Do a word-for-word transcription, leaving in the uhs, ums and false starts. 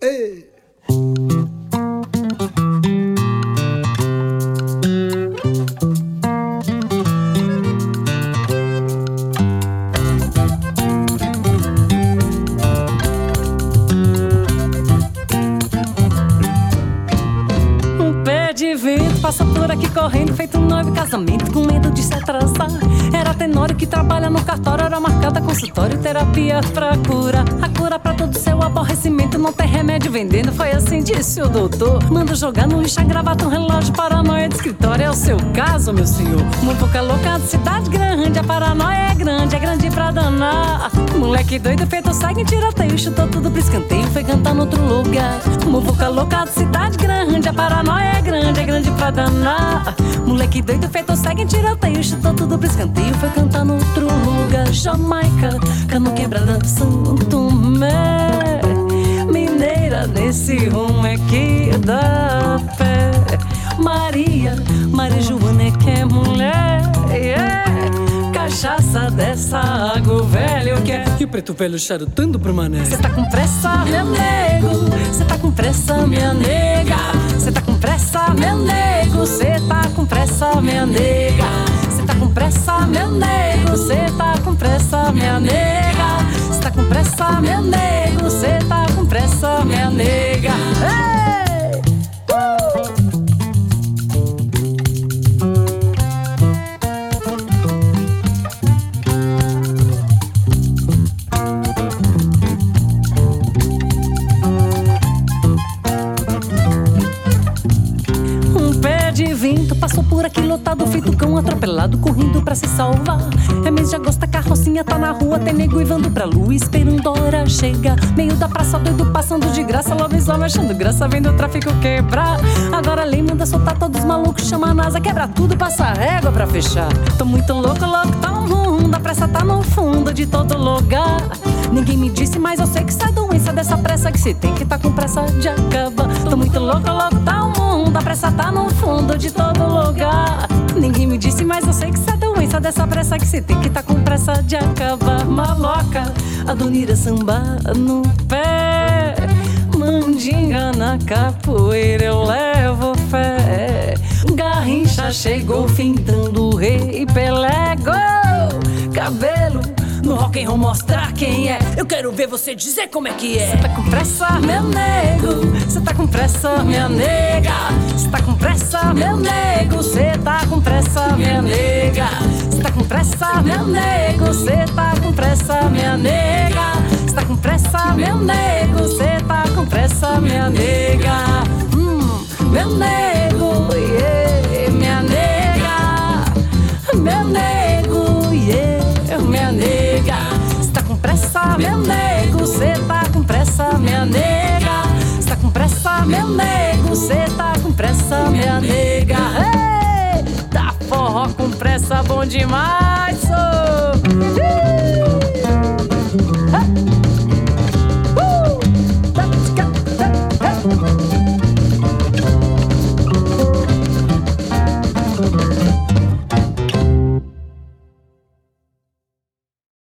Ei. Passa por aqui correndo, feito um noivo casamento, com medo de se atrasar. Era Tenório que trabalha no cartório, hora marcada, consultório, terapia pra cura. A cura pra todo seu aborrecimento, não tem remédio vendendo, foi assim disse o doutor. Manda jogar no lixo a gravata, um relógio, paranoia de escritório. É o seu caso, meu senhor. Muvuca louca de cidade grande, a paranoia é grande, é grande pra danar. Moleque doido feito segue, tiroteio, chutou tudo pro escanteio, foi cantar no outro lugar. Muvuca louca de cidade grande, a paranoia é grande, é grande pra danar. Moleque doido feito segue, tiroteio, chutou tudo pro escanteio, foi cantar no outro lugar. Jamaica, cano quebrada, São Tomé, mineira nesse rumo é que dá pé. Maria, Maria Joana é que é mulher, yeah. Cachaça dessa água, o velho quer. E o preto velho charutando pro mané. Cê tá com pressa, meu nego. Cê tá com pressa, minha nega. Cê tá com pressa, meu nego. Cê tá com pressa, minha nega. Cê tá com pressa, meu nego. Cê tá com pressa, minha nega. Cê tá com pressa, meu nego. Cê tá com pressa, minha nega. Ei! Passou por aqui lotado, feito cão atropelado, correndo pra se salvar. É mês de agosto, a carrocinha tá na rua, tem nego ivando pra lua, esperando a hora chega. Meio da praça, doido passando de graça, lobisomem achando graça, vendo o tráfico quebrar. Agora a lei manda soltar todos os malucos, chama a NASA, quebra tudo, passa a régua pra fechar. Tô muito louco, louco, tá um mundo, a pressa tá no fundo de todo lugar. Ninguém me disse, mas eu sei que sai doença dessa pressa, que se tem que tá com pressa de acabar. Tô muito louco, louco, tá um mundo, a pressa tá no fundo de todo lugar. Ninguém me disse, mas eu sei que sai doença dessa pressa, que se tem que tá com pressa de acabar. Maloca, Adonira samba no pé, mandinga na capoeira, eu levo fé. Garrincha chegou fintando o rei Pelé, gol, cabelo no rock and roll mostrar quem é. Eu quero ver você dizer como é que é. Cê tá com pressa, meu nego. Cê tá com pressa, minha nega. Cê tá com pressa, meu nego. Cê tá com pressa, minha nega. Cê tá com pressa, meu nego. Cê tá com pressa, minha nega. Cê tá com pressa, meu nego. Cê tá com pressa, minha nega. Hum, meu nego, yeah, minha nega. Meu nego, yeah, minha nega. Cê tá com pressa, meu nego. Cê tá com pressa, minha nega. Cê tá com pressa, meu nego. Cê tá com pressa, minha nega. Ei, tá forró com pressa, bom demais.